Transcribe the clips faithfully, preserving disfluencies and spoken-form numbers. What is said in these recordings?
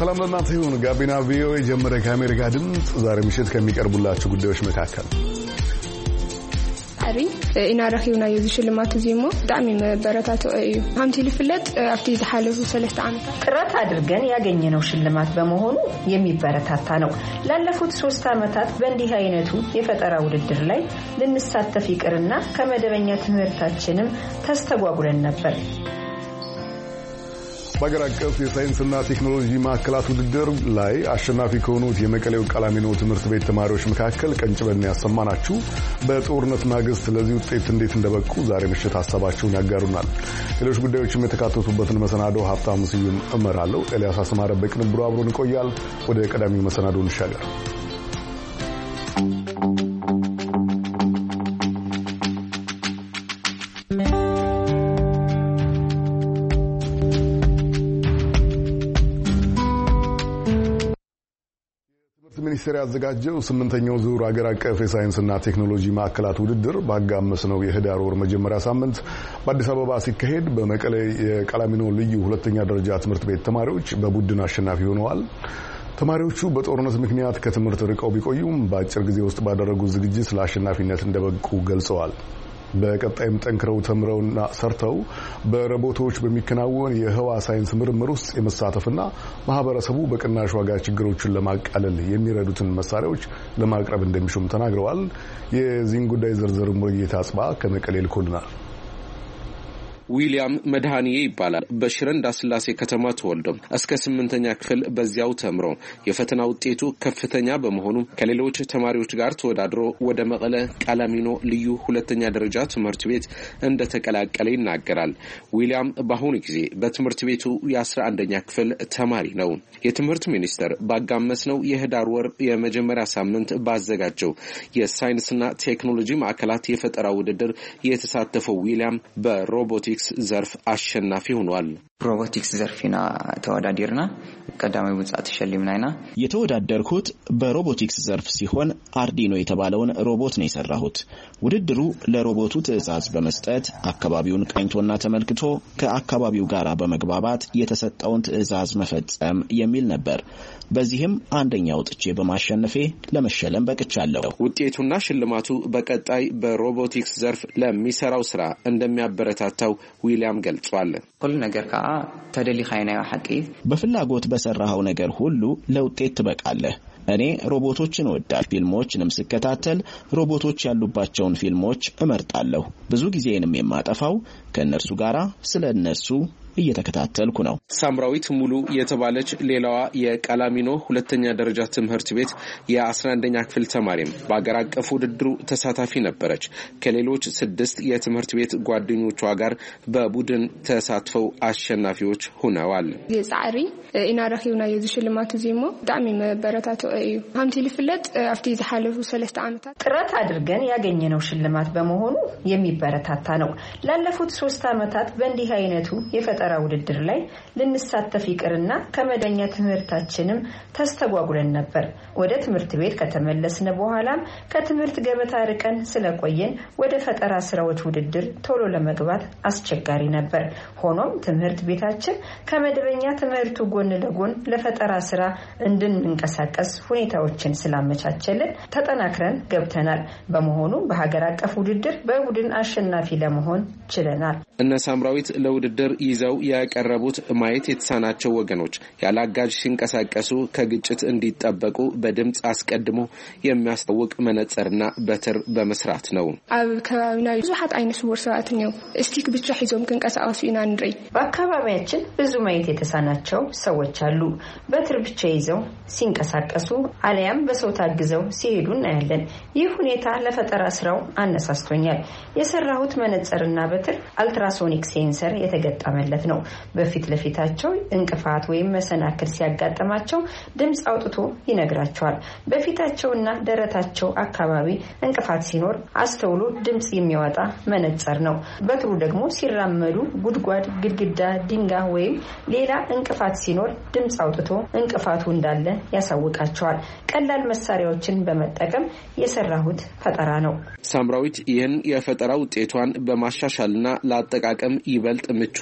ሰላም ለእናንተ ይሁን። ጋቢና ቪኦኤ ጀመረ። ከአሜሪካ ድምፅ ዛሬ ምሽት ከሚቀርቡላችሁ ጉዳዮች መካከል አሪ ኢና ረኺውና የዝሽልማት ዚሞ ጣዕሚ መበረታቱ እዩ ሃምቲ ልፍለጥ አፍቲ ዝሓለፉ ሰለስተ ዓመታት ጥረት አድርገን ያገኘነው ሽልማት በመሆኑ የሚበረታታ ነው። ላለፉት ሶስት ዓመታት በእንዲህ አይነቱ የፈጠራ ውድድር ላይ ልንሳተፍ ይቅርና ከመደበኛ ትምህርታችንም ተስተጓጉለን ነበር። በአገር አቀፍ የሳይንስና ቴክኖሎጂ ማዕከላት ውድድር ላይ አሸናፊ ከሆኑት የመቀሌው ቃላሚኖ ትምህርት ቤት ተማሪዎች መካከል ቀንጭበን ያሰማናችሁ በጦርነት ማግስት ለዚህ ውጤት እንዴት እንደበቁ ዛሬ ምሽት ሐሳባቸውን ያጋሩናል። ሌሎች ጉዳዮችም የተካተቱበትን መሰናዶ ሀብታሙ ስዩም እመራለሁ። ኤልያስ አስማረ በቅንብሩ አብሮን ይቆያል። ወደ ቀዳሚው መሰናዶ እንሻገር። ሚኒስቴር ያዘጋጀው ስምንተኛው ዙር አገር አቀፍ የሳይንስና ቴክኖሎጂ ማዕከላት ውድድር ባጋመስነው የህዳር ወር መጀመሪያ ሳምንት በአዲስ አበባ ሲካሄድ በመቀሌ የቃላሚኖ ልዩ ሁለተኛ ደረጃ ትምህርት ቤት ተማሪዎች በቡድን አሸናፊ ሆነዋል። ተማሪዎቹ በጦርነት ምክንያት ከትምህርት ርቀው ቢቆዩም በአጭር ጊዜ ውስጥ ባደረጉት ዝግጅት ለአሸናፊነት እንደበቁ ገልጸዋል። በቀጣይም ጠንክረው ተምረውና ሰርተው በሮቦቶች በሚከናወን የህዋ ሳይንስ ምርምር ውስጥ የመሳተፍና ማህበረሰቡ በቅናሽ ዋጋ ችግሮችን ለማቃለል የሚረዱትን መሳሪያዎች ለማቅረብ እንደሚሹም ተናግረዋል። የዚህን ጉዳይ ዝርዝር ሙሉጌታ አጽባ ከመቀሌ ልኮልናል። ዊሊያም መድሃኒዬ ይባላል። በሽረ እንዳስላሴ ከተማ ተወልዶ እስከ ስምንተኛ ክፍል በዚያው ተምሮ የፈተና ውጤቱ ከፍተኛ በመሆኑ ከሌሎች ተማሪዎች ጋር ተወዳድሮ ወደ መቀለ ቃላሚኖ ልዩ ሁለተኛ ደረጃ ትምህርት ቤት እንደተቀላቀለ ይናገራል። ዊሊያም በአሁኑ ጊዜ በትምህርት ቤቱ የአስራ አንደኛ ክፍል ተማሪ ነው። የትምህርት ሚኒስቴር ባጋመስነው የህዳር ወር የመጀመሪያ ሳምንት ባዘጋጀው የሳይንስና ቴክኖሎጂ ማዕከላት የፈጠራ ውድድር የተሳተፈው ዊሊያም በሮቦቲክስ ዘርፍ አሸናፊ ሆኗል። ሮቦቲክስ ዘርፍና ተወዳድርና ቀዳማዊ ውጤት ተሸልመናልና የተወዳደርኩት በሮቦቲክስ ዘርፍ ሲሆን አርዲኖ የተባለውን ሮቦት ነው የሰራሁት። ውድድሩ ለሮቦቱ ትዕዛዝ በመስጠት አካባቢውን ቃኝቶና ተመልክቶ ከአካባቢው ጋር በመግባባት የተሰጠውን ትዕዛዝ መፈጸም የሚል ነበር። በዚህም አንደኛ ወጥቼ በማሸነፌ ለመሸለም በቅቻለሁ። ውጤቱና ሽልማቱ በቀጣይ በሮቦቲክስ ዘርፍ ለሚሰራው ስራ እንደሚያበረታታው ዊሊያም ገልጿል። ሁሉ ነገር ካ ተደሊኻይና ሐቂ በፍላጎት በሰራው ነገር ሁሉ ለውጤት ትበቃለህ። እኔ ሮቦቶችን ወዳል ፊልሞችንም ስከታተል ሮቦቶች ያሉባቸውን ፊልሞች እመርጣለሁ። ብዙ ጊዜንም የማጠፋው ከነርሱ ጋራ ስለነሱ እየተከታተልኩ ነው። ሳምራዊት ሙሉ የተባለች ሌላዋ የቃላሚኖ ሁለተኛ ደረጃ ትምህርት ቤት የአስራ አንደኛ ክፍል ተማሪም በአገር አቀፍ ውድድሩ ተሳታፊ ነበረች። ከሌሎች ስድስት የትምህርት ቤት ጓደኞቿ ጋር በቡድን ተሳትፈው አሸናፊዎች ሆነዋል። የጻሪ ኢና ረኺውና የዝሽልማት ዚሞ ጣዕሚ መበረታቱ እዩ ሃምቲ ልፍለጥ አፍቲ ዝሓለፉ ሰለስተ ዓመታት ጥረት አድርገን ያገኘነው ሽልማት በመሆኑ የሚበረታታ ነው። ላለፉት ሶስት ዓመታት በእንዲህ አይነቱ የፈጠራ ውድድር ላይ ልንሳተፍ ይቅርና ከመደበኛ ትምህርታችንም ተስተጓጉለን ነበር። ወደ ትምህርት ቤት ከተመለስን በኋላም ከትምህርት ገበታ ርቀን ስለቆየን ወደ ፈጠራ ስራዎች ውድድር ቶሎ ለመግባት አስቸጋሪ ነበር። ሆኖም ትምህርት ቤታችን ከመደበኛ ትምህርቱ ጎን ለጎን ለፈጠራ ስራ እንድንንቀሳቀስ ሁኔታዎችን ስላመቻቸልን ተጠናክረን ገብተናል። በመሆኑ በሀገር አቀፍ ውድድር በቡድን አሸናፊ ለመሆን ችለናል። እነ ሳምራዊት ለውድድር ይዘው ያቀረቡት ማየት የተሳናቸው ወገኖች ያላጋጅ ሲንቀሳቀሱ ከግጭት እንዲጠበቁ በድምጽ አስቀድሞ የሚያስታውቅ መነጽርና በትር በመስራት ነው። አብ ከባቢና ብዙሃት አይነት ወርሳት ነው እስቲክ ብቻ ሂዞም ከንቀሳቀሱ ኢና እንድሪ በአካባቢያችን ብዙ ማየት የተሳናቸው ሰዎች አሉ። በትር ብቻ ይዘው ሲንቀሳቀሱ አለያም በሰው ታግዘው ሲሄዱ እናያለን። ይህ ሁኔታ ለፈጠራ ስራው አነሳስቶኛል። የሰራሁት መነጽርና በትር አልትራሶኒክ ሴንሰር የተገጠመለት ነው። በፊት ለፊታቸው እንቅፋት ወይም መሰናክል ሲያጋጥማቸው ድምጽ አውጥቶ ይነግራቸዋል። በፊታቸውና ደረታቸው አካባቢ እንቅፋት ሲኖር አስተውሎ ድምጽ የሚያወጣ መነጽር ነው። በትሩ ደግሞ ሲራመዱ ጉድጓድ፣ ግድግዳ፣ ድንጋይ ወይም ሌላ እንቅፋት ሲኖር ድምጽ አውጥቶ እንቅፋቱ እንዳለ ያሳውቃቸዋል። ቀላል መሳሪያዎችን በመጠቀም የሰራሁት ፈጠራ ነው። ሳምራዊት ይህን የፈጠራ ውጤቷን በማሻሻልና ለአጠቃቀም ይበልጥ ምቹ በማድረግ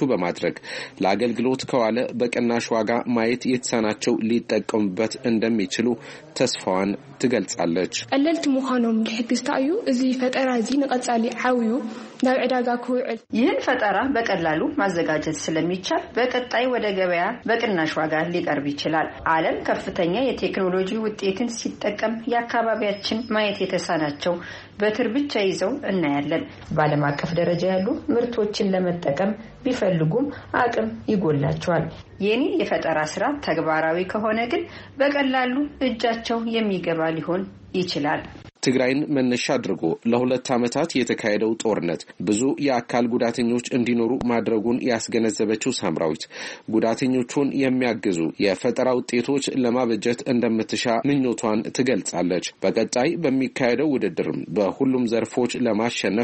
በማድረግ ለአገልግሎት ከዋለ በቅናሽ ዋጋ ማየት የተሳናቸው ሊጠቀሙበት እንደሚችሉ ተስፋዋን ትገልጻለች። ቀለልት ሙኻኖም ልሕግዝታዩ እዚ ፈጠራ እዚ ንቀጻሊ ዓውዩ ናብ ዕዳጋ ክውዕል ይህን ፈጠራ በቀላሉ ማዘጋጀት ስለሚቻል በቀጣይ ወደ ገበያ በቅናሽ ዋጋ ሊቀርብ ይችላል። ዓለም ከፍተኛ የቴክኖሎጂ ውጤትን ሲጠቀም የአካባቢያችን ማየት የተሳናቸው በትር ብቻ ይዘው እናያለን። በዓለም አቀፍ ደረጃ ያሉ ምርቶችን ለመጠቀም ቢፈልጉም አቅም ይጎላቸዋል። የኔ የፈጠራ ስራ ተግባራዊ ከሆነ ግን በቀላሉ እጃቸው የሚገባ ሊሆን ይችላል። ትግራይን መነሻ አድርጎ ለሁለት ዓመታት የተካሄደው ጦርነት ብዙ የአካል ጉዳተኞች እንዲኖሩ ማድረጉን ያስገነዘበችው ሳምራዊት ጉዳተኞቹን የሚያግዙ የፈጠራ ውጤቶች ለማበጀት እንደምትሻ ምኞቷን ትገልጻለች። በቀጣይ በሚካሄደው ውድድርም በሁሉም ዘርፎች ለማሸነፍ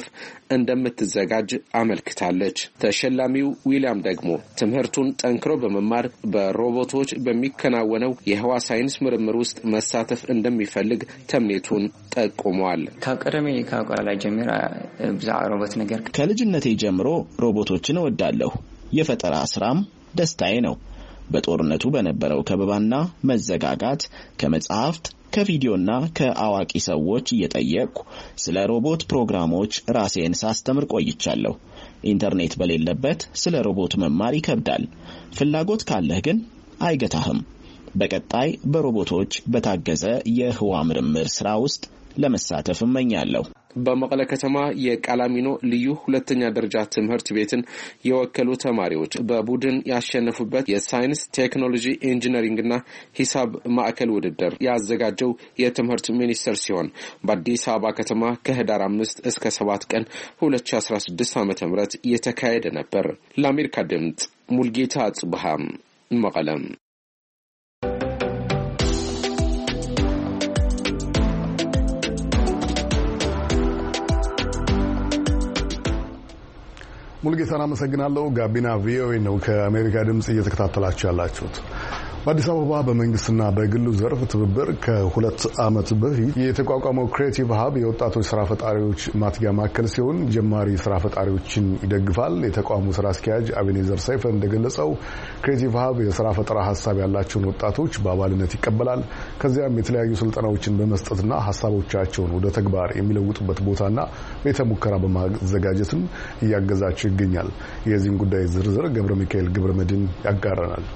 እንደምትዘጋጅ አመልክታለች። ተሸላሚው ዊሊያም ደግሞ ትምህርቱን ጠንክሮ በመማር በሮቦቶች በሚከናወነው የህዋ ሳይንስ ምርምር ውስጥ መሳተፍ እንደሚፈልግ ተምኔቱን ቆሟል። ከቀደም ከቆላ ጀምራ ብዛዕ ሮቦት ነገር ከልጅነቴ ጀምሮ ሮቦቶችን እወዳለሁ። የፈጠራ ስራም ደስታዬ ነው። በጦርነቱ በነበረው ከበባና መዘጋጋት ከመጽሐፍት ከቪዲዮና ከአዋቂ ሰዎች እየጠየቅኩ ስለ ሮቦት ፕሮግራሞች ራሴን ሳስተምር ቆይቻለሁ። ኢንተርኔት በሌለበት ስለ ሮቦት መማር ይከብዳል። ፍላጎት ካለህ ግን አይገታህም። በቀጣይ በሮቦቶች በታገዘ የህዋ ምርምር ስራ ውስጥ ለመሳተፍ እመኛለሁ። በመቀለ ከተማ የቃላሚኖ ልዩ ሁለተኛ ደረጃ ትምህርት ቤትን የወከሉ ተማሪዎች በቡድን ያሸነፉበት የሳይንስ ቴክኖሎጂ ኢንጂነሪንግና ሂሳብ ማዕከል ውድድር ያዘጋጀው የትምህርት ሚኒስቴር ሲሆን በአዲስ አበባ ከተማ ከህዳር አምስት እስከ ሰባት ቀን ሁለት ሺህ አስራ ስድስት ዓመተ ምህረት የተካሄደ ነበር። ለአሜሪካ ድምጽ ሙልጌታ ጽብሃም መቀለም። ሙልጌታን አመሰግናለሁ። ጋቢና ቪኦኤ ነው ከአሜሪካ ድምጽ እየተከታተላችሁ ያላችሁት። በአዲስ አበባ በመንግስትና በግሉ ዘርፍ ትብብር ከሁለት ዓመት በፊት የተቋቋመው ክሬቲቭ ሀብ የወጣቶች ስራ ፈጣሪዎች ማትጊያ ማዕከል ሲሆን ጀማሪ ስራ ፈጣሪዎችን ይደግፋል። የተቋሙ ስራ አስኪያጅ አቤኔዘር ሰይፈ እንደገለጸው ክሬቲቭ ሀብ የስራ ፈጠራ ሀሳብ ያላቸውን ወጣቶች በአባልነት ይቀበላል። ከዚያም የተለያዩ ስልጠናዎችን በመስጠትና ሀሳቦቻቸውን ወደ ተግባር የሚለውጡበት ቦታና ቤተ ሙከራ በማዘጋጀትም እያገዛቸው ይገኛል። የዚህን ጉዳይ ዝርዝር ገብረ ሚካኤል ገብረመድን ያጋራናል።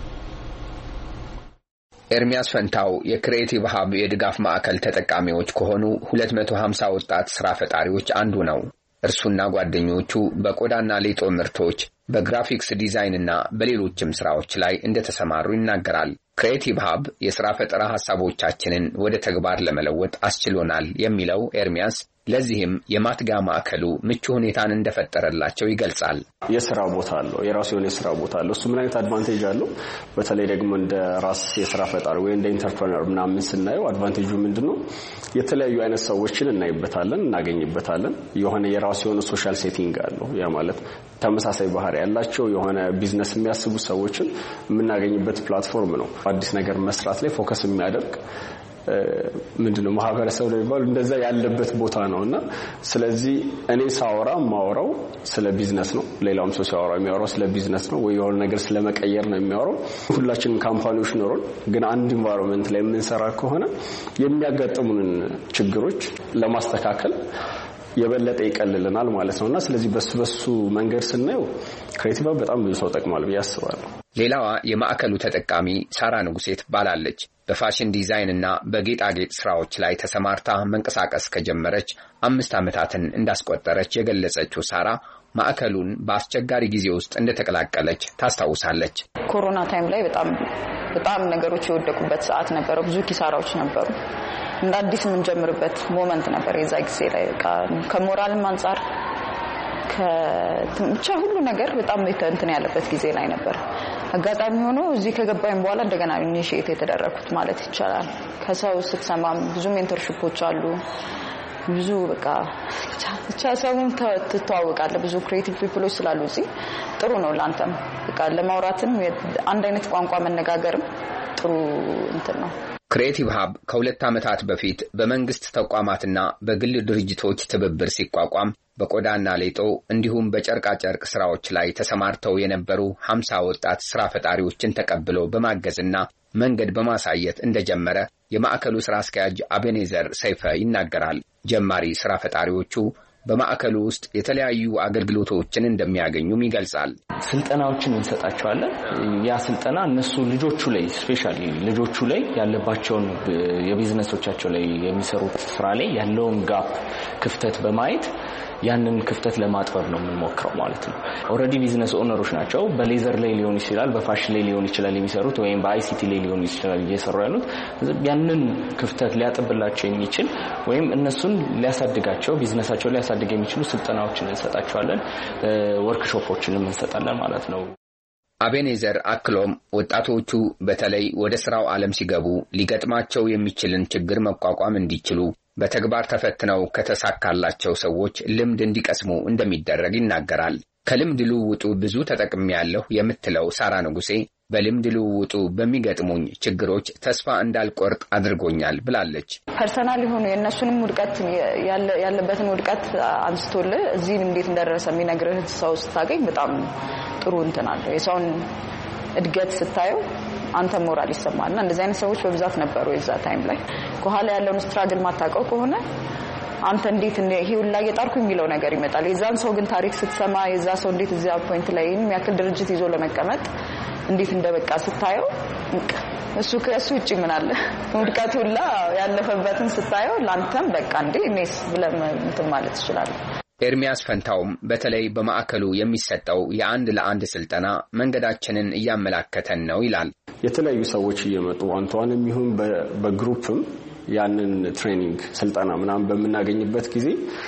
ኤርሚያስ ፈንታው የክሬቲቭ ሀብ የድጋፍ ማዕከል ተጠቃሚዎች ከሆኑ ሁለት መቶ ሃምሳ ወጣት ስራ ፈጣሪዎች አንዱ ነው። እርሱና ጓደኞቹ በቆዳና ሌጦ ምርቶች፣ በግራፊክስ ዲዛይንና በሌሎችም ስራዎች ላይ እንደተሰማሩ ይናገራል። ክሬቲቭ ሀብ የስራ ፈጠራ ሐሳቦቻችንን ወደ ተግባር ለመለወጥ አስችሎናል የሚለው ኤርሚያስ ለዚህም የማትጋ ማዕከሉ ምቹ ሁኔታን እንደፈጠረላቸው ይገልጻል። የሥራ ቦታ አለው፣ የራሱ የሆነ የሥራ ቦታ አለው። እሱ ምን አይነት አድቫንቴጅ አለው? በተለይ ደግሞ እንደ ራስ የሥራ ፈጣሪ ወይ እንደ ኢንተርፕረነር ምናምን ስናየው አድቫንቴጁ ምንድነው? የተለያዩ አይነት ሰዎችን እናይበታለን፣ እናገኝበታለን። የሆነ የራሱ የሆነ ሶሻል ሴቲንግ አለው። ያ ማለት ተመሳሳይ ባህሪ ያላቸው የሆነ ቢዝነስ የሚያስቡ ሰዎችን የምናገኝበት ፕላትፎርም ነው። አዲስ ነገር መስራት ላይ ፎከስ የሚያደርግ ምንድነው ማህበረሰብ ላይ ባሉ እንደዛ ያለበት ቦታ ነውና ስለዚህ እኔ ሳወራ ማወራው ስለ ቢዝነስ ነው። ሌላውም ሰው ሲያወራ የሚያወራው ስለ ቢዝነስ ነው ወይ የሆነ ነገር ስለመቀየር ነው የሚያወራው። ሁላችንም ካምፓኒዎች ኖሮን ግን አንድ ኢንቫይሮንመንት ላይ የምንሰራ ከሆነ የሚያጋጥሙንን ችግሮች ለማስተካከል የበለጠ ይቀልልናል ማለት ነውና ስለዚህ በሱ በሱ መንገድ ስናየው ክሬቲቭ በጣም ብዙ ሰው ጠቅማል ብዬ አስባለሁ። ሌላዋ የማዕከሉ ተጠቃሚ ሳራ ንጉሴ ትባላለች። በፋሽን ዲዛይን እና በጌጣጌጥ ስራዎች ላይ ተሰማርታ መንቀሳቀስ ከጀመረች አምስት ዓመታትን እንዳስቆጠረች የገለጸችው ሳራ ማዕከሉን በአስቸጋሪ ጊዜ ውስጥ እንደተቀላቀለች ታስታውሳለች። ኮሮና ታይም ላይ በጣም በጣም ነገሮች የወደቁበት ሰዓት ነበር። ብዙ ኪሳራዎች ነበሩ። እንደ አዲስ ምን ጀምርበት ሞመንት ነበር የዛ ጊዜ ላይ ከሞራልም አንፃር ከብቻ ሁሉ ነገር በጣም እንትን ያለበት ጊዜ ላይ ነበር። አጋጣሚ ሆኖ እዚህ ከገባኝ በኋላ እንደገና ኢኒሺዬት የተደረኩት ማለት ይቻላል። ከሰው ስትሰማም ብዙ ሜንተርሺፖች አሉ። ብዙ በቃ ብቻ ሰውን ተተዋወቃለህ። ብዙ ክሬቲቭ ፒፕሎች ስላሉ እዚህ ጥሩ ነው ላንተም በቃ ለማውራትም አንድ አይነት ቋንቋ መነጋገርም ጥሩ እንትን ነው። ክሬቲቭ ሀብ ከሁለት ዓመታት በፊት በመንግስት ተቋማትና በግል ድርጅቶች ትብብር ሲቋቋም በቆዳና ሌጦ እንዲሁም በጨርቃ ጨርቅ ስራዎች ላይ ተሰማርተው የነበሩ ሀምሳ ወጣት ስራ ፈጣሪዎችን ተቀብሎ በማገዝና መንገድ በማሳየት እንደጀመረ የማዕከሉ ስራ አስኪያጅ አቤኔዘር ሰይፈ ይናገራል። ጀማሪ ስራ ፈጣሪዎቹ በማዕከሉ ውስጥ የተለያዩ አገልግሎቶችን እንደሚያገኙም ይገልጻል። ስልጠናዎችን እንሰጣቸዋለን። ያ ስልጠና እነሱ ልጆቹ ላይ ስፔሻሊ ልጆቹ ላይ ያለባቸውን የቢዝነሶቻቸው ላይ የሚሰሩት ስራ ላይ ያለውን ጋፕ ክፍተት በማየት ያንን ክፍተት ለማጥበብ ነው የምንሞክረው ማለት ነው። ኦሬዲ ቢዝነስ ኦነሮች ናቸው። በሌዘር ላይ ሊሆን ይችላል፣ በፋሽን ላይ ሊሆን ይችላል የሚሰሩት ወይም በአይሲቲ ላይ ሊሆን ይችላል እየሰሩ ያሉት። ያንን ክፍተት ሊያጥብላቸው የሚችል ወይም እነሱን ሊያሳድጋቸው ቢዝነሳቸው ሊያሳድግ የሚችሉ ስልጠናዎችን እንሰጣቸዋለን፣ ወርክሾፖችንም እንሰጣለን ማለት ነው። አቤኔዘር አክሎም ወጣቶቹ በተለይ ወደ ስራው ዓለም ሲገቡ ሊገጥማቸው የሚችልን ችግር መቋቋም እንዲችሉ በተግባር ተፈትነው ከተሳካላቸው ሰዎች ልምድ እንዲቀስሙ እንደሚደረግ ይናገራል። ከልምድ ልውውጡ ብዙ ተጠቅሜያለሁ የምትለው ሳራ ንጉሴ በልምድ ልውውጡ በሚገጥሙኝ ችግሮች ተስፋ እንዳልቆርጥ አድርጎኛል ብላለች። ፐርሰናል ሆኖ የነሱንም ውድቀት ያለበትን ውድቀት አንስቶልህ እዚህ እንዴት እንደደረሰ የሚነግርህ ሰው ስታገኝ በጣም ጥሩ እንትን አለው። የሰውን እድገት ስታየው አንተ ሞራል ይሰማልና እንደዚህ አይነት ሰዎች በብዛት ነበሩ የዛ ታይም ላይ። ከኋላ ያለውን ስትራግል ማታውቀው ከሆነ አንተ እንዴት ይሄ ሁላ እየጣርኩ የሚለው ነገር ይመጣል። የዛን ሰው ግን ታሪክ ስትሰማ የዛ ሰው እንዴት እዚያ ፖይንት ላይ የሚያክል ድርጅት ይዞ ለመቀመጥ እንዴት እንደበቃ ስታየው እሱ ከእሱ ውጪ ምን አለ ውድቀቱ ሁላ ያለፈበትን ስታየው ላንተም በቃ እንዴ እኔስ ብለህ እንትን ማለት ይችላል። ኤርሚያስ ፈንታውም በተለይ በማዕከሉ የሚሰጠው የአንድ ለአንድ ስልጠና መንገዳችንን እያመላከተን ነው ይላል። የተለያዩ ሰዎች እየመጡ አንተዋንም ይሁን በግሩፕም ያንን ትሬኒንግ ስልጠና ምናምን በመናገኝበት ጊዜ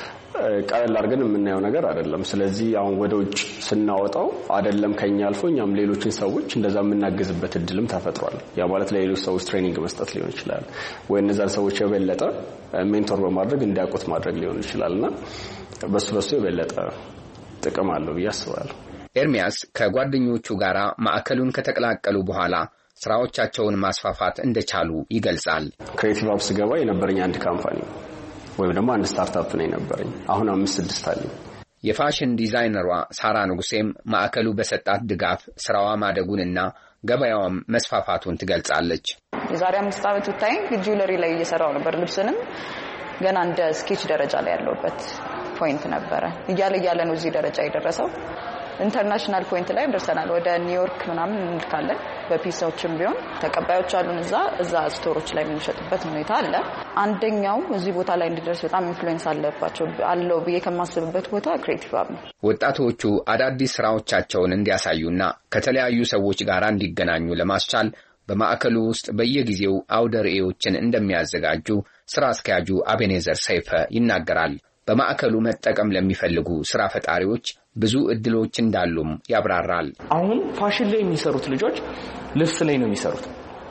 ቀለል አድርገን የምናየው ነገር አይደለም። ስለዚህ አሁን ወደ ውጭ ስናወጣው አይደለም ከኛ አልፎ እኛም ሌሎችን ሰዎች እንደዛ የምናገዝበት እድልም ተፈጥሯል። ያ ማለት ለሌሎች ሰዎች ትሬኒንግ መስጠት ሊሆን ይችላል ወይ እነዛን ሰዎች የበለጠ ሜንቶር በማድረግ እንዲያውቁት ማድረግ ሊሆን ይችላልና በሱ በሱ የበለጠ ጥቅም አለው ብዬ አስባለሁ። ኤርሚያስ ከጓደኞቹ ጋራ ማዕከሉን ከተቀላቀሉ በኋላ ስራዎቻቸውን ማስፋፋት እንደቻሉ ይገልጻል። ክሬቲቭ ሀብ ስገባ የነበረኝ አንድ ካምፓኒ ወይም ደግሞ አንድ ስታርታፕ ነው የነበረኝ። አሁን አምስት ስድስት አለኝ። የፋሽን ዲዛይነሯ ሳራ ንጉሴም ማዕከሉ በሰጣት ድጋፍ ስራዋ ማደጉንና ገበያዋም መስፋፋቱን ትገልጻለች። የዛሬ አምስት ዓመት ወጣኝ ጁለሪ ላይ እየሰራው ነበር። ልብስንም ገና እንደ ስኬች ደረጃ ላይ ያለውበት ፖይንት ነበረ። እያለ እያለ ነው እዚህ ደረጃ የደረሰው። ኢንተርናሽናል ፖይንት ላይ ደርሰናል። ወደ ኒውዮርክ ምናምን እንልካለን። በፒሳዎችም ቢሆን ተቀባዮች አሉን። እዛ እዛ ስቶሮች ላይ የምንሸጥበት ሁኔታ አለ። አንደኛው እዚህ ቦታ ላይ እንዲደርስ በጣም ኢንፍሉዌንስ አለባቸው አለው ብዬ ከማስብበት ቦታ ክሬቲቭ ሀብ ነው። ወጣቶቹ አዳዲስ ስራዎቻቸውን እንዲያሳዩና ከተለያዩ ሰዎች ጋር እንዲገናኙ ለማስቻል በማዕከሉ ውስጥ በየጊዜው አውደ ርዕዮችን እንደሚያዘጋጁ ስራ አስኪያጁ አቤኔዘር ሰይፈ ይናገራል። በማዕከሉ መጠቀም ለሚፈልጉ ስራ ፈጣሪዎች ብዙ እድሎች እንዳሉም ያብራራል። አሁን ፋሽን ላይ የሚሰሩት ልጆች ልብስ ላይ ነው የሚሰሩት።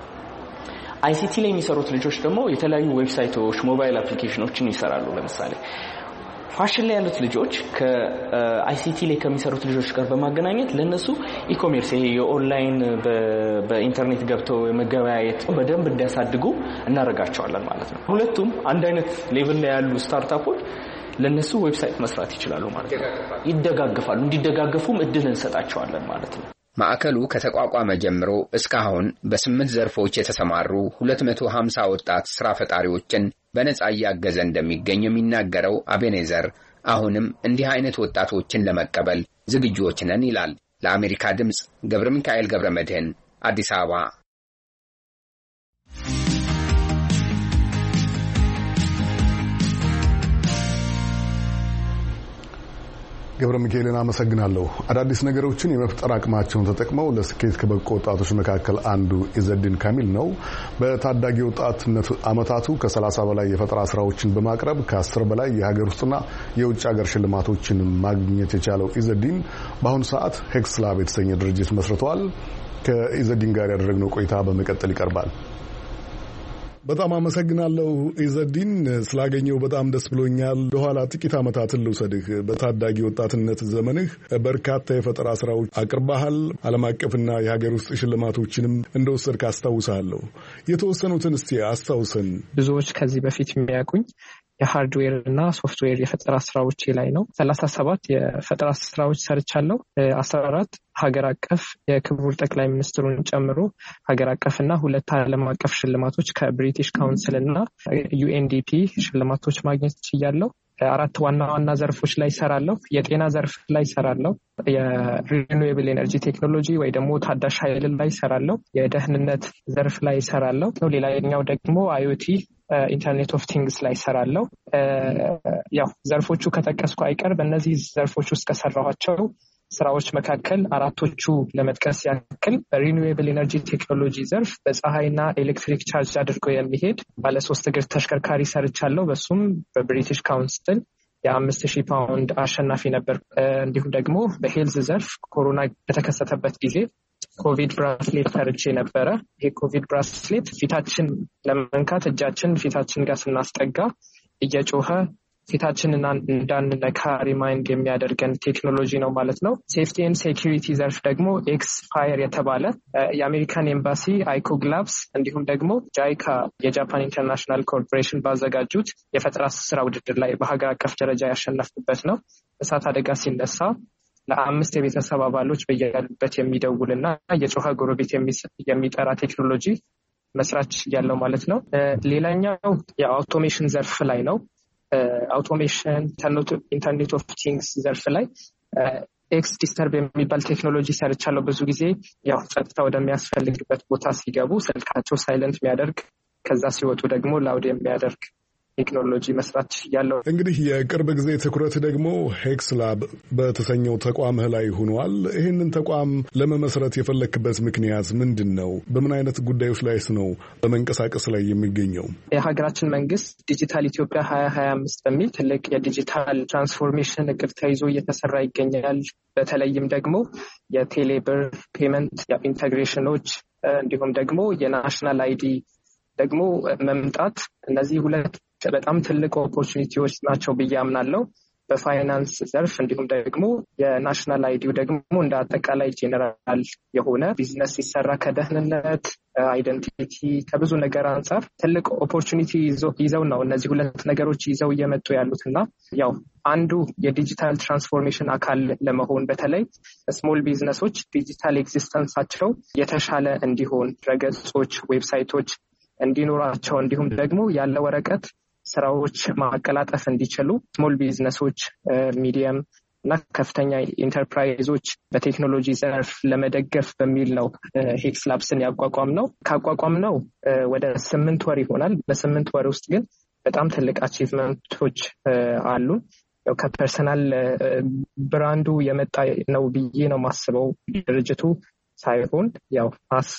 አይሲቲ ላይ የሚሰሩት ልጆች ደግሞ የተለያዩ ዌብሳይቶች፣ ሞባይል አፕሊኬሽኖችን ይሰራሉ። ለምሳሌ ፋሽን ላይ ያሉት ልጆች ከአይሲቲ ላይ ከሚሰሩት ልጆች ጋር በማገናኘት ለነሱ ኢኮሜርስ ይሄ የኦንላይን በኢንተርኔት ገብተው የመገበያየት በደንብ እንዲያሳድጉ እናደርጋቸዋለን ማለት ነው። ሁለቱም አንድ አይነት ሌቭል ላይ ያሉ ስታርታፖች ለነሱ ዌብሳይት መስራት ይችላሉ ማለት ነው። ይደጋገፋሉ። እንዲደጋገፉም እድል እንሰጣቸዋለን ማለት ነው። ማዕከሉ ከተቋቋመ ጀምሮ እስካሁን በስምንት ዘርፎች የተሰማሩ ሁለት መቶ ሀምሳ ወጣት ስራ ፈጣሪዎችን በነጻ እያገዘ እንደሚገኝ የሚናገረው አቤኔዘር አሁንም እንዲህ አይነት ወጣቶችን ለመቀበል ዝግጁዎች ነን ይላል። ለአሜሪካ ድምጽ ገብረ ሚካኤል ገብረ መድህን አዲስ አበባ። ገብረ ሚካኤልን አመሰግናለሁ። አዳዲስ ነገሮችን የመፍጠር አቅማቸውን ተጠቅመው ለስኬት ከበቁ ወጣቶች መካከል አንዱ ኢዘዲን ካሚል ነው። በታዳጊ ወጣትነት አመታቱ ከሰላሳ በላይ የፈጠራ ስራዎችን በማቅረብ ከአስር በላይ የሀገር ውስጥና የውጭ ሀገር ሽልማቶችን ማግኘት የቻለው ኢዘዲን በአሁኑ ሰዓት ሄክስ ላብ የተሰኘ ድርጅት መስርቷል። ከኢዘዲን ጋር ያደረግነው ቆይታ በመቀጠል ይቀርባል። በጣም አመሰግናለሁ ኢዘዲን፣ ስላገኘው በጣም ደስ ብሎኛል። በኋላ ጥቂት ዓመታትን ልውሰድህ። በታዳጊ ወጣትነት ዘመንህ በርካታ የፈጠራ ስራዎች አቅርባሃል። ዓለም አቀፍና የሀገር ውስጥ ሽልማቶችንም እንደወሰድክ አስታውሳለሁ። የተወሰኑትን እስቲ አስታውሰን። ብዙዎች ከዚህ በፊት የሚያውቁኝ የሃርድዌር እና ሶፍትዌር የፈጠራ ስራዎች ላይ ነው። ሰላሳ ሰባት የፈጠራ ስራዎች ሰርቻለሁ። አስራ አራት ሀገር አቀፍ የክቡር ጠቅላይ ሚኒስትሩን ጨምሮ ሀገር አቀፍ እና ሁለት ዓለም አቀፍ ሽልማቶች ከብሪቲሽ ካውንስል እና ዩኤንዲፒ ሽልማቶች ማግኘት ችያለሁ። አራት ዋና ዋና ዘርፎች ላይ ሰራለሁ። የጤና ዘርፍ ላይ ሰራለሁ። የሪኒዌብል ኤነርጂ ቴክኖሎጂ ወይ ደግሞ ታዳሽ ኃይል ላይ ሰራለሁ። የደህንነት ዘርፍ ላይ ሰራለሁ። ሌላኛው ደግሞ አይኦቲ ኢንተርኔት ኦፍ ቲንግስ ላይ ሰራለሁ። ያው ዘርፎቹ ከጠቀስኩ አይቀር በእነዚህ ዘርፎች ውስጥ ከሰራኋቸው ስራዎች መካከል አራቶቹ ለመጥቀስ ያክል በሪኒዌብል ኤነርጂ ቴክኖሎጂ ዘርፍ በፀሐይና ኤሌክትሪክ ቻርጅ አድርጎ የሚሄድ ባለሶስት እግር ተሽከርካሪ ሰርቻለሁ። በሱም በብሪቲሽ ካውንስል የአምስት ሺህ ፓውንድ አሸናፊ ነበር። እንዲሁም ደግሞ በሄልዝ ዘርፍ ኮሮና በተከሰተበት ጊዜ ኮቪድ ብራስሌት ሰርቼ ነበረ። ይሄ ኮቪድ ብራስሌት ፊታችን ለመንካት እጃችን ፊታችን ጋር ስናስጠጋ እየጮኸ ፊታችንን እንዳንነካ ሪማይንድ የሚያደርገን ቴክኖሎጂ ነው ማለት ነው። ሴፍቲ ኤንድ ሴኪሪቲ ዘርፍ ደግሞ ኤክስ ፋየር የተባለ የአሜሪካን ኤምባሲ አይኮ ግላቭስ እንዲሁም ደግሞ ጃይካ የጃፓን ኢንተርናሽናል ኮርፖሬሽን ባዘጋጁት የፈጠራ ስራ ውድድር ላይ በሀገር አቀፍ ደረጃ ያሸነፍኩበት ነው። እሳት አደጋ ሲነሳ ለአምስት የቤተሰብ አባሎች በያሉበት የሚደውልና የጮኸ ጎረቤት የሚጠራ ቴክኖሎጂ መስራች ያለው ማለት ነው። ሌላኛው የአውቶሜሽን ዘርፍ ላይ ነው። አውቶሜሽን ኢንተርኔት ኦፍ ቲንግስ ዘርፍ ላይ ኤክስ ዲስተርብ የሚባል ቴክኖሎጂ ሰርቻለሁ። ብዙ ጊዜ ያው ጸጥታ ወደሚያስፈልግበት ቦታ ሲገቡ ስልካቸው ሳይለንት የሚያደርግ ከዛ ሲወጡ ደግሞ ላውድ የሚያደርግ ቴክኖሎጂ መስራት ያለው። እንግዲህ የቅርብ ጊዜ ትኩረት ደግሞ ሄክስ ላብ በተሰኘው ተቋምህ ላይ ሆኗል። ይህንን ተቋም ለመመስረት የፈለክበት ምክንያት ምንድን ነው? በምን አይነት ጉዳዮች ላይስ ነው በመንቀሳቀስ ላይ የሚገኘው? የሀገራችን መንግስት ዲጂታል ኢትዮጵያ ሀያ ሀያ አምስት በሚል ትልቅ የዲጂታል ትራንስፎርሜሽን እቅድ ተይዞ እየተሰራ ይገኛል። በተለይም ደግሞ የቴሌብር ፔመንት ኢንተግሬሽኖች እንዲሁም ደግሞ የናሽናል አይዲ ደግሞ መምጣት እነዚህ ሁለት በጣም ትልቅ ኦፖርቹኒቲዎች ናቸው ብዬ አምናለሁ። በፋይናንስ ዘርፍ እንዲሁም ደግሞ የናሽናል አይዲው ደግሞ እንደ አጠቃላይ ጄኔራል የሆነ ቢዝነስ ሲሰራ ከደህንነት አይደንቲቲ ከብዙ ነገር አንጻር ትልቅ ኦፖርቹኒቲ ይዘው ነው እነዚህ ሁለት ነገሮች ይዘው እየመጡ ያሉት እና ያው አንዱ የዲጂታል ትራንስፎርሜሽን አካል ለመሆን በተለይ ስሞል ቢዝነሶች ዲጂታል ኤግዚስተንሳቸው የተሻለ እንዲሆን ድረገጾች፣ ዌብሳይቶች እንዲኖራቸው እንዲሁም ደግሞ ያለ ወረቀት ስራዎች ማቀላጠፍ እንዲችሉ ስሞል ቢዝነሶች፣ ሚዲየም እና ከፍተኛ ኢንተርፕራይዞች በቴክኖሎጂ ዘርፍ ለመደገፍ በሚል ነው ሄክስ ላብስን ያቋቋም ነው። ካቋቋም ነው ወደ ስምንት ወር ይሆናል። በስምንት ወር ውስጥ ግን በጣም ትልቅ አቺቭመንቶች አሉ። ያው ከፐርሰናል ብራንዱ የመጣ ነው ብዬ ነው ማስበው ድርጅቱ ሳይሆን ያው አስ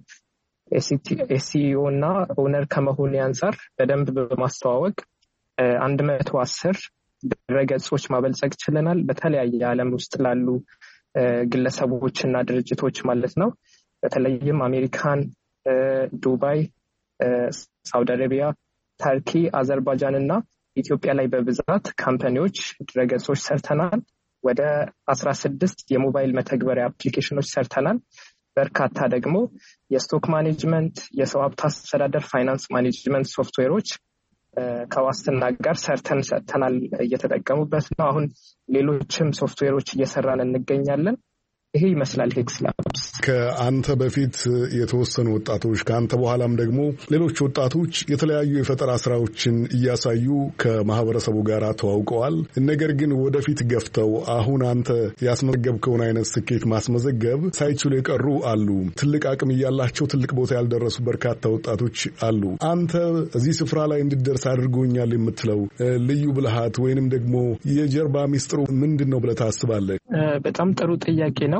ኤስኢኦ እና ኦነር ከመሆን አንጻር በደንብ በማስተዋወቅ አንድ መቶ አስር ድረገጾች ማበልጸግ ችለናል። በተለያየ ዓለም ውስጥ ላሉ ግለሰቦች እና ድርጅቶች ማለት ነው። በተለይም አሜሪካን፣ ዱባይ፣ ሳውዲ አረቢያ፣ ተርኪ፣ አዘርባይጃን እና ኢትዮጵያ ላይ በብዛት ካምፓኒዎች ድረገጾች ሰርተናል። ወደ አስራ ስድስት የሞባይል መተግበሪያ አፕሊኬሽኖች ሰርተናል። በርካታ ደግሞ የስቶክ ማኔጅመንት፣ የሰው ሀብት አስተዳደር፣ ፋይናንስ ማኔጅመንት ሶፍትዌሮች ከዋስትና ጋር ሰርተን ሰጥተናል። እየተጠቀሙበት ነው። አሁን ሌሎችም ሶፍትዌሮች እየሰራን እንገኛለን። ይሄ ይመስላል ሄክስ ላብስ። ከአንተ በፊት የተወሰኑ ወጣቶች ከአንተ በኋላም ደግሞ ሌሎች ወጣቶች የተለያዩ የፈጠራ ስራዎችን እያሳዩ ከማህበረሰቡ ጋር ተዋውቀዋል። ነገር ግን ወደፊት ገፍተው አሁን አንተ ያስመዘገብከውን አይነት ስኬት ማስመዘገብ ሳይችሉ የቀሩ አሉ። ትልቅ አቅም እያላቸው ትልቅ ቦታ ያልደረሱ በርካታ ወጣቶች አሉ። አንተ እዚህ ስፍራ ላይ እንድደርስ አድርጎኛል የምትለው ልዩ ብልሃት ወይንም ደግሞ የጀርባ ሚስጥሩ ምንድን ነው ብለህ ታስባለህ? በጣም ጥሩ ጥያቄ ነው።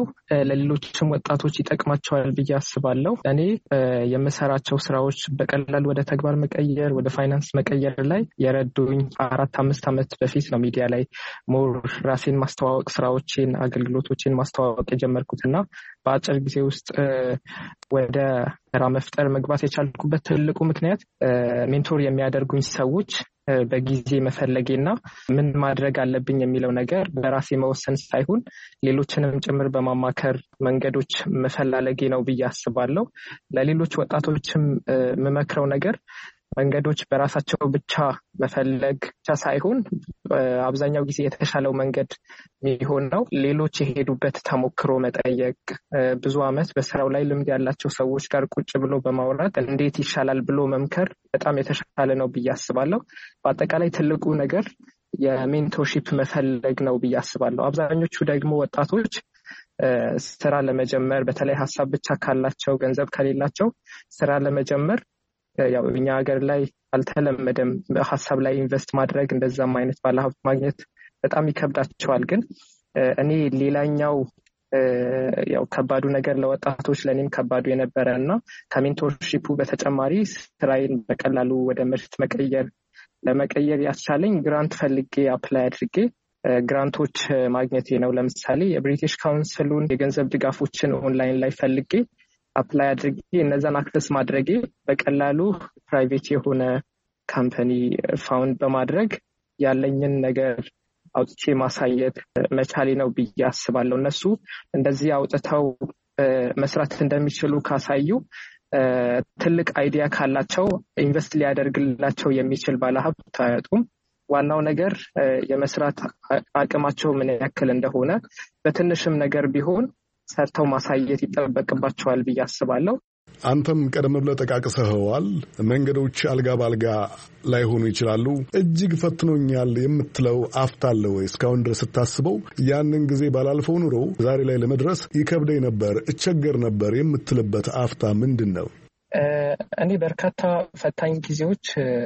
ነው። ለሌሎችም ወጣቶች ይጠቅማቸዋል ብዬ አስባለሁ። እኔ የምሰራቸው ስራዎች በቀላል ወደ ተግባር መቀየር፣ ወደ ፋይናንስ መቀየር ላይ የረዱኝ አራት አምስት ዓመት በፊት ነው ሚዲያ ላይ ሞር ራሴን ማስተዋወቅ፣ ስራዎችን፣ አገልግሎቶችን ማስተዋወቅ የጀመርኩትና በአጭር ጊዜ ውስጥ ወደ ስራ መፍጠር መግባት የቻልኩበት ትልቁ ምክንያት ሜንቶር የሚያደርጉኝ ሰዎች በጊዜ መፈለጌና ምን ማድረግ አለብኝ የሚለው ነገር በራሴ መወሰን ሳይሆን ሌሎችንም ጭምር በማማከር መንገዶች መፈላለጌ ነው ብዬ አስባለሁ። ለሌሎች ወጣቶችም የምመክረው ነገር መንገዶች በራሳቸው ብቻ መፈለግ ብቻ ሳይሆን አብዛኛው ጊዜ የተሻለው መንገድ የሚሆነው ሌሎች የሄዱበት ተሞክሮ መጠየቅ፣ ብዙ ዓመት በስራው ላይ ልምድ ያላቸው ሰዎች ጋር ቁጭ ብሎ በማውራት እንዴት ይሻላል ብሎ መምከር በጣም የተሻለ ነው ብዬ አስባለሁ። በአጠቃላይ ትልቁ ነገር የሜንቶርሺፕ መፈለግ ነው ብዬ አስባለሁ። አብዛኞቹ ደግሞ ወጣቶች ስራ ለመጀመር በተለይ ሀሳብ ብቻ ካላቸው ገንዘብ ከሌላቸው ስራ ለመጀመር ያው እኛ ሀገር ላይ አልተለመደም ሀሳብ ላይ ኢንቨስት ማድረግ፣ እንደዛም አይነት ባለሀብት ማግኘት በጣም ይከብዳቸዋል። ግን እኔ ሌላኛው ያው ከባዱ ነገር ለወጣቶች ለኔም ከባዱ የነበረ እና ከሜንቶርሺፑ በተጨማሪ ስራዬን በቀላሉ ወደ ምርት መቀየር ለመቀየር ያስቻለኝ ግራንት ፈልጌ አፕላይ አድርጌ ግራንቶች ማግኘቴ ነው። ለምሳሌ የብሪቲሽ ካውንስሉን የገንዘብ ድጋፎችን ኦንላይን ላይ ፈልጌ አፕላይ አድርጌ እነዛን አክሰስ ማድረጌ በቀላሉ ፕራይቬት የሆነ ካምፓኒ ፋውንድ በማድረግ ያለኝን ነገር አውጥቼ ማሳየት መቻሌ ነው ብዬ አስባለሁ። እነሱ እንደዚህ አውጥተው መስራት እንደሚችሉ ካሳዩ ትልቅ አይዲያ ካላቸው ኢንቨስት ሊያደርግላቸው የሚችል ባለሀብት አያጡም። ዋናው ነገር የመስራት አቅማቸው ምን ያክል እንደሆነ በትንሽም ነገር ቢሆን ሰርተው ማሳየት ይጠበቅባቸዋል ብዬ አስባለሁ። አንተም ቀደም ብለህ ጠቃቅሰኸዋል። መንገዶች አልጋ ባልጋ ላይሆኑ ይችላሉ። እጅግ ፈትኖኛል የምትለው አፍታ አለ ወይ? እስካሁን ድረስ ስታስበው ያንን ጊዜ ባላልፈው ኑሮ ዛሬ ላይ ለመድረስ ይከብደኝ ነበር፣ እቸገር ነበር የምትልበት አፍታ ምንድን ነው? እኔ በርካታ ፈታኝ ጊዜዎች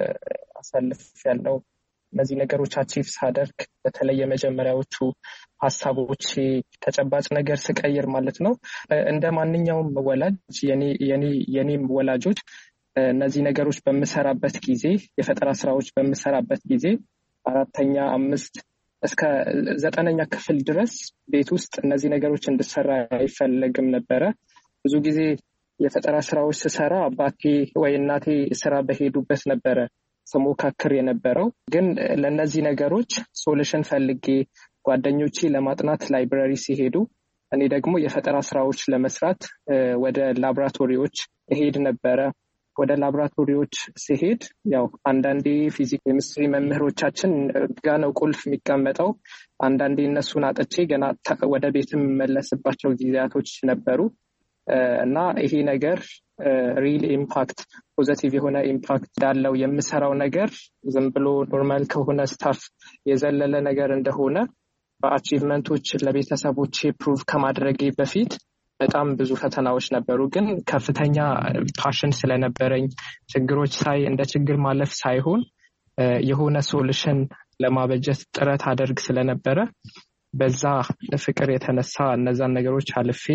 አሳልፌያለሁ። እነዚህ ነገሮች አቺቭ ሳደርግ በተለይ የመጀመሪያዎቹ ሀሳቦች ተጨባጭ ነገር ስቀይር ማለት ነው እንደ ማንኛውም ወላጅ የኔም ወላጆች እነዚህ ነገሮች በምሰራበት ጊዜ የፈጠራ ስራዎች በምሰራበት ጊዜ አራተኛ አምስት እስከ ዘጠነኛ ክፍል ድረስ ቤት ውስጥ እነዚህ ነገሮች እንድሰራ አይፈለግም ነበረ። ብዙ ጊዜ የፈጠራ ስራዎች ስሰራ አባቴ ወይ እናቴ ስራ በሄዱበት ነበረ ስሞካክር የነበረው። ግን ለእነዚህ ነገሮች ሶሉሽን ፈልጌ ጓደኞቼ ለማጥናት ላይብራሪ ሲሄዱ እኔ ደግሞ የፈጠራ ስራዎች ለመስራት ወደ ላብራቶሪዎች እሄድ ነበረ። ወደ ላብራቶሪዎች ሲሄድ ያው አንዳንዴ ፊዚክስ፣ ኬሚስትሪ መምህሮቻችን ጋር ነው ቁልፍ የሚቀመጠው። አንዳንዴ እነሱን አጥቼ ገና ወደ ቤት የምመለስባቸው ጊዜያቶች ነበሩ እና ይሄ ነገር ሪል ኢምፓክት ፖዚቲቭ የሆነ ኢምፓክት እንዳለው የምሰራው ነገር ዝም ብሎ ኖርማል ከሆነ ስታፍ የዘለለ ነገር እንደሆነ በአቺቭመንቶች ለቤተሰቦቼ ፕሩቭ ከማድረጌ በፊት በጣም ብዙ ፈተናዎች ነበሩ። ግን ከፍተኛ ፓሽን ስለነበረኝ ችግሮች ሳይ እንደ ችግር ማለፍ ሳይሆን የሆነ ሶሉሽን ለማበጀት ጥረት አደርግ ስለነበረ በዛ ፍቅር የተነሳ እነዛን ነገሮች አልፌ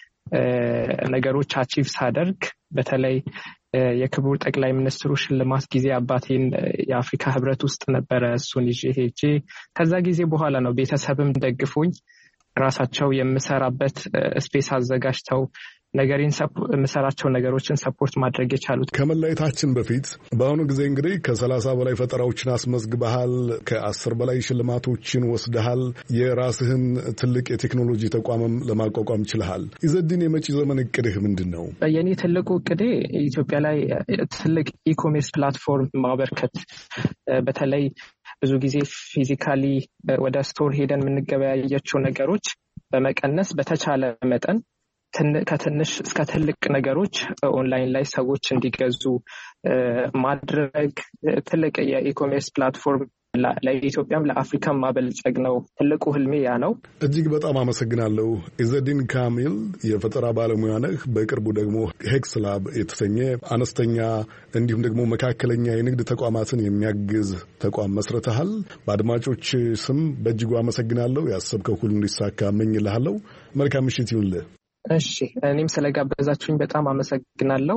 ነገሮች አቺቭ ሳደርግ በተለይ የክቡር ጠቅላይ ሚኒስትሩ ሽልማት ጊዜ አባቴን የአፍሪካ ህብረት ውስጥ ነበረ እሱን ይዤ ሄጄ ከዛ ጊዜ በኋላ ነው ቤተሰብም ደግፎኝ ራሳቸው የምሰራበት ስፔስ አዘጋጅተው ነገሪን የምሰራቸው ነገሮችን ሰፖርት ማድረግ የቻሉት። ከመለየታችን በፊት በአሁኑ ጊዜ እንግዲህ ከሰላሳ በላይ ፈጠራዎችን አስመዝግበሃል። ከአስር በላይ ሽልማቶችን ወስደሃል። የራስህን ትልቅ የቴክኖሎጂ ተቋምም ለማቋቋም ችልሃል። ኢዘዲን የመጪ ዘመን እቅድህ ምንድን ነው? የኔ ትልቁ እቅዴ ኢትዮጵያ ላይ ትልቅ ኢኮሜርስ ፕላትፎርም ማበርከት፣ በተለይ ብዙ ጊዜ ፊዚካሊ ወደ ስቶር ሄደን የምንገበያያቸው ነገሮች በመቀነስ በተቻለ መጠን ከትንሽ እስከ ትልቅ ነገሮች ኦንላይን ላይ ሰዎች እንዲገዙ ማድረግ፣ ትልቅ የኢኮሜርስ ፕላትፎርም ለኢትዮጵያም ለአፍሪካም ማበልጸግ ነው ትልቁ ህልሜ ያ ነው። እጅግ በጣም አመሰግናለሁ። ኢዘዲን ካሚል የፈጠራ ባለሙያ ነህ። በቅርቡ ደግሞ ሄክስ ላብ የተሰኘ አነስተኛ እንዲሁም ደግሞ መካከለኛ የንግድ ተቋማትን የሚያግዝ ተቋም መስርተሃል። በአድማጮች ስም በእጅጉ አመሰግናለሁ። ያሰብከው ሁሉ እንዲሳካ እመኝልሃለሁ። መልካም ምሽት ይሁንልህ። እሺ፣ እኔም ስለጋበዛችሁኝ በጣም አመሰግናለሁ።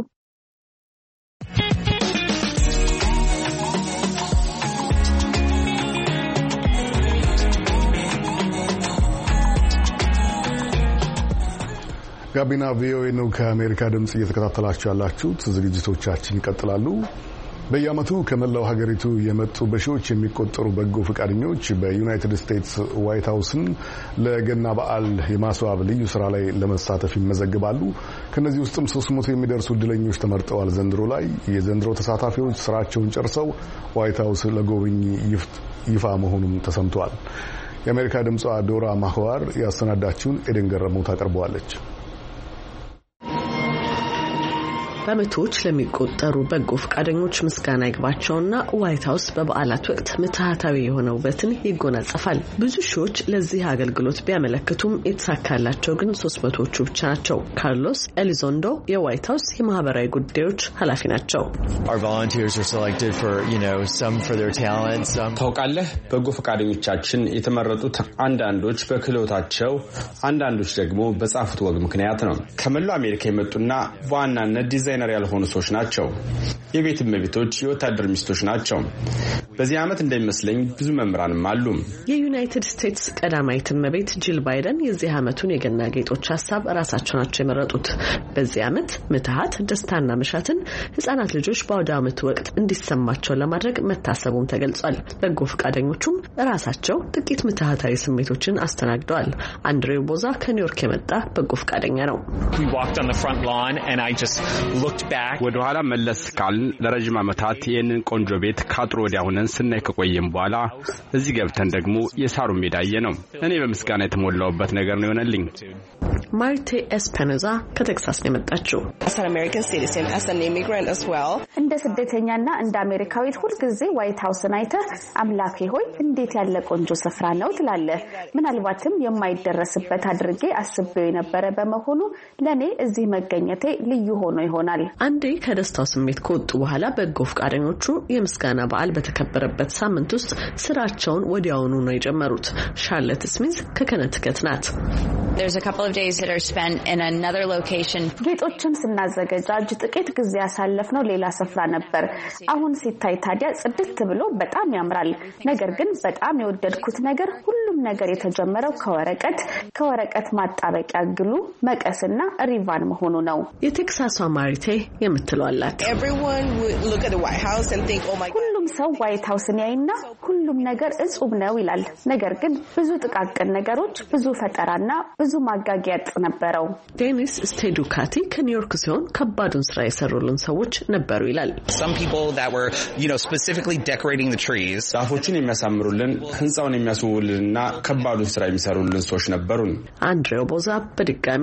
ጋቢና ቪኦኤ ነው ከአሜሪካ ድምጽ እየተከታተላችሁ ያላችሁት። ዝግጅቶቻችን ይቀጥላሉ። በየዓመቱ ከመላው ሀገሪቱ የመጡ በሺዎች የሚቆጠሩ በጎ ፈቃደኞች በዩናይትድ ስቴትስ ዋይት ሃውስን ለገና በዓል የማስዋብ ልዩ ስራ ላይ ለመሳተፍ ይመዘግባሉ። ከነዚህ ውስጥም ሶስት መቶ የሚደርሱ እድለኞች ተመርጠዋል። ዘንድሮ ላይ የዘንድሮ ተሳታፊዎች ስራቸውን ጨርሰው ዋይት ሃውስ ለጎብኝ ይፋ መሆኑም ተሰምቷል። የአሜሪካ ድምጿ ዶራ ማህዋር ያሰናዳችውን ኤደን ገረመው ታቀርበዋለች። በመቶዎች ለሚቆጠሩ በጎ ፈቃደኞች ምስጋና ይግባቸውና ዋይት ሃውስ በበዓላት ወቅት ምትሃታዊ የሆነ ውበትን ይጎናጸፋል። ብዙ ሺዎች ለዚህ አገልግሎት ቢያመለክቱም የተሳካላቸው ግን ሶስት መቶዎቹ ብቻ ናቸው። ካርሎስ ኤሊዞንዶ የዋይት ሃውስ የማህበራዊ ጉዳዮች ኃላፊ ናቸው። ታውቃለህ፣ በጎ ፈቃደኞቻችን የተመረጡት አንዳንዶች በክህሎታቸው፣ አንዳንዶች ደግሞ በጻፉት ወግ ምክንያት ነው። ከመላው አሜሪካ የመጡና በዋናነት ዲዛይን ያልሆኑ ሰዎች ናቸው። የቤት እመቤቶች፣ የወታደር ሚስቶች ናቸው። በዚህ ዓመት እንደሚመስለኝ ብዙ መምህራንም አሉ። የዩናይትድ ስቴትስ ቀዳማዊት እመቤት ጂል ባይደን የዚህ ዓመቱን የገና ጌጦች ሐሳብ ራሳቸው ናቸው የመረጡት። በዚህ ዓመት ምትሃት፣ ደስታና መሻትን ህጻናት ልጆች በአውደ ዓመቱ ወቅት እንዲሰማቸው ለማድረግ መታሰቡም ተገልጿል። በጎ ፈቃደኞቹም ራሳቸው ጥቂት ምትሃታዊ ስሜቶችን አስተናግደዋል። አንድሬው ቦዛ ከኒውዮርክ የመጣ በጎ ፈቃደኛ ነው። ወደ ኋላ መለስ ካልን ለረጅም ዓመታት ይህንን ቆንጆ ቤት ካጥሮ ወዲያ ሆነን ስናይ ከቆየም በኋላ እዚህ ገብተን ደግሞ የሳሩ ሜዳዬ ነው። እኔ በምስጋና የተሞላውበት ነገር ነው የሆነልኝ። ማርቴ ኤስፔኖዛ ከቴክሳስ ነው የመጣችው። እንደ ስደተኛና እንደ አሜሪካዊት ሁልጊዜ ዋይት ሃውስን አይተህ አምላኬ ሆይ እንዴት ያለ ቆንጆ ስፍራ ነው ትላለህ። ምናልባትም የማይደረስበት አድርጌ አስቤው የነበረ በመሆኑ ለኔ እዚህ መገኘቴ ልዩ ሆኖ ይሆናል። አንዴ ከደስታው ስሜት ከወጡ በኋላ በጎ ፈቃደኞቹ የምስጋና በዓል በተከበረበት ሳምንት ውስጥ ስራቸውን ወዲያውኑ ነው የጀመሩት። ሻርለት ስሚዝ ከከነትከት ናት። ጌጦችን ስናዘጋጅ ጥቂት ጊዜ ያሳለፍነው ሌላ ስፍራ ነበር። አሁን ሲታይ ታዲያ ጽድት ብሎ በጣም ያምራል። ነገር ግን በጣም የወደድኩት ነገር ሁሉም ነገር የተጀመረው ከወረቀት ከወረቀት ማጣበቂያ ግሉ፣ መቀስና ሪቫን መሆኑ ነው። የቴክሳሷ ማሪቴ የምትሏላት ሁሉም ሰው ዋይት ሃውስን ያይና ሁሉም ነገር እጹብ ነው ይላል። ነገር ግን ብዙ ጥቃቅን ነገሮች፣ ብዙ ፈጠራና ብዙ ማጋጊያጥ ነበረው። ዴኒስ ስቴዱካቲ ከኒውዮርክ ሲሆን ከባዱን ስራ የሰሩልን ሰዎች ነበሩ ይላል። ዛፎችን የሚያሳምሩልን፣ ህንፃውን የሚያስውቡልንና ከባዱን ስራ የሚሰሩልን ሰዎች ነበሩን። አንድሬው ቦዛ በድጋሚ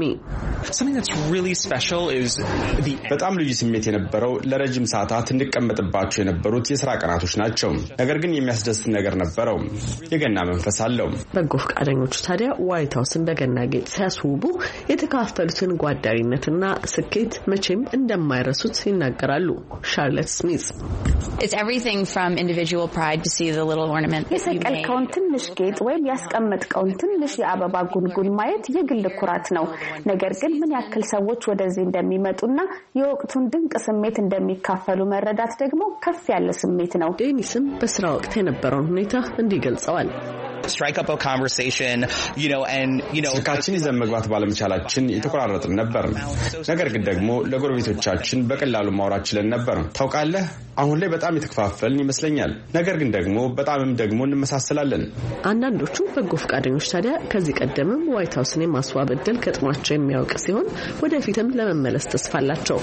በጣም ልዩ ስሜት የነበረው ለረጅም ሰዓታት እንቀመጥባቸው የነበሩት የስራ ቀናቶች ናቸው። ነገር ግን የሚያስደስት ነገር ነበረው። የገና መንፈስ አለው። በጎ ፈቃደኞቹ ታዲያ ዋይት ሃውስን በገና ጌጥ ሲያስውቡ የተካፈሉትን ጓዳሪነትና ስኬት መቼም እንደማይረሱት ይናገራሉ። ሻርለት ስሚዝ የሰቀልከውን ትንሽ ጌጥ ወይም ያስቀመጥከውን ትንሽ የአበባ ጉንጉን ማየት የግል ኩራት ነው። ነገር ግን ምን ያክል ሰዎች ወደዚህ እንደሚመጡና የወቅቱን ድንቅ ስሜት እንደሚካፈሉ መረዳት ደግሞ ከፍ ያለ ስሜት ነው። ዴኒስም በስራ ወቅት የነበረውን ሁኔታ እንዲህ ገልጸዋል። ስልካችን ይዘን መግባት ባለመቻላችን የተቆራረጥን ነበር። ነገር ግን ደግሞ ለጎረቤቶቻችን በቀላሉ ማውራት ችለን ነበር። ታውቃለህ፣ አሁን ላይ በጣም የተከፋፈልን ይመስለኛል። ነገር ግን ደግሞ በጣምም ደግሞ እንመሳሰላለን። አንዳንዶቹ በጎ ፈቃደኞች ታዲያ ከዚህ ቀደምም ዋይት ሃውስን የማስዋብ እድል ገጥሟቸው የሚያውቅ ሲሆን ወደፊትም ለመመለስ ተስፋ አላቸው።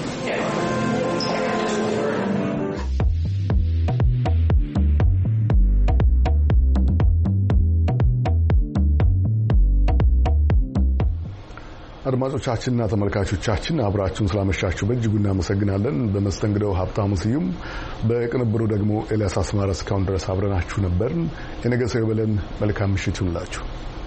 አድማጮቻችንና ተመልካቾቻችን አብራችሁን ስላመሻችሁ በእጅጉ እናመሰግናለን። በመስተንግዶው ሀብታሙ ስዩም፣ በቅንብሩ ደግሞ ኤልያስ አስማረ እስካሁን ድረስ አብረናችሁ ነበርን። የነገ ሰው ይበለን። መልካም ምሽት ይሁንላችሁ።